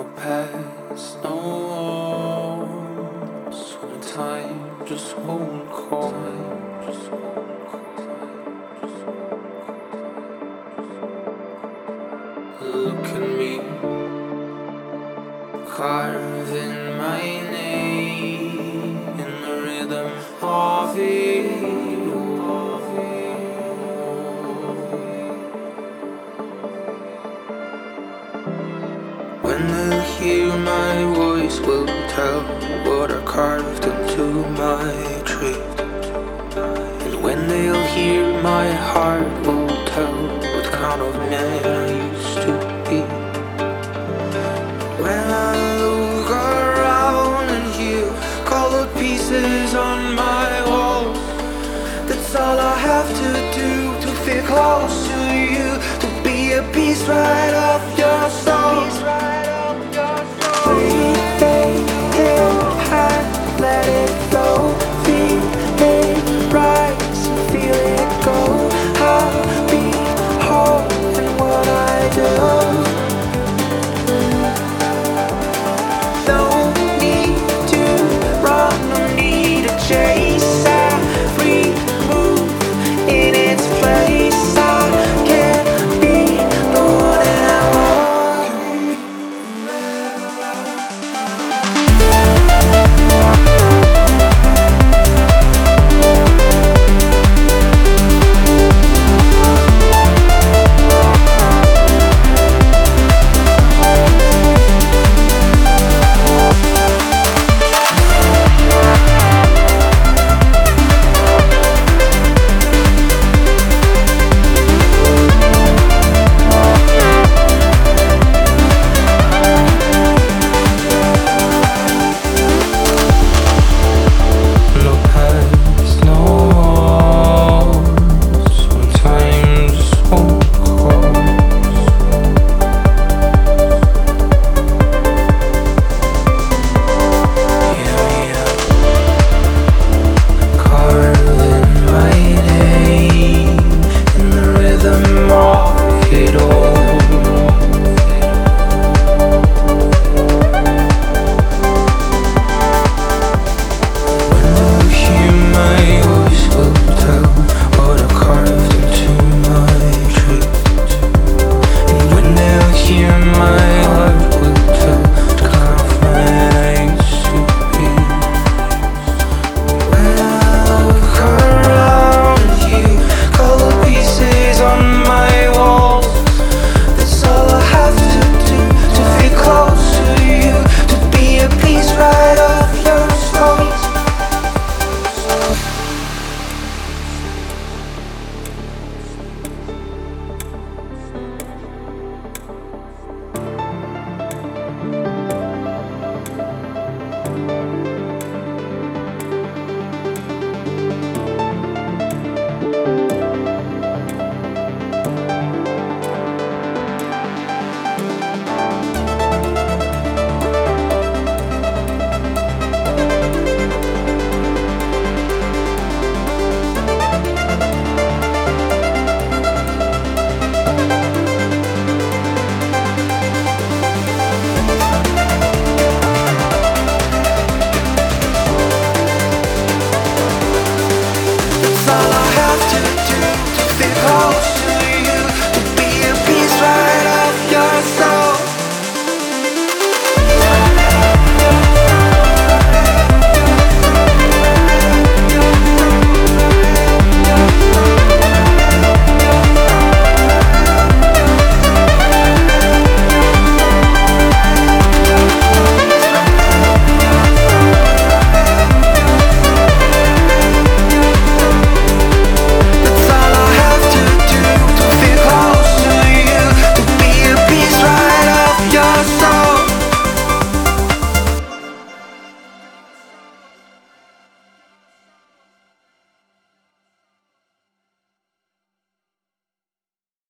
past no walls when time just won't call. Look at me, carving my name in the rhythm of it. When they'll hear my voice, will tell what I carved into my tree. And when they'll hear my heart, will tell what kind of man I used to be. When I look around and hear colored pieces on my walls, that's all I have to do to feel close to you, to be a piece right of your soul. Breathe in high, let it flow. Feel it rise and feel it go. I'll be whole in what I do.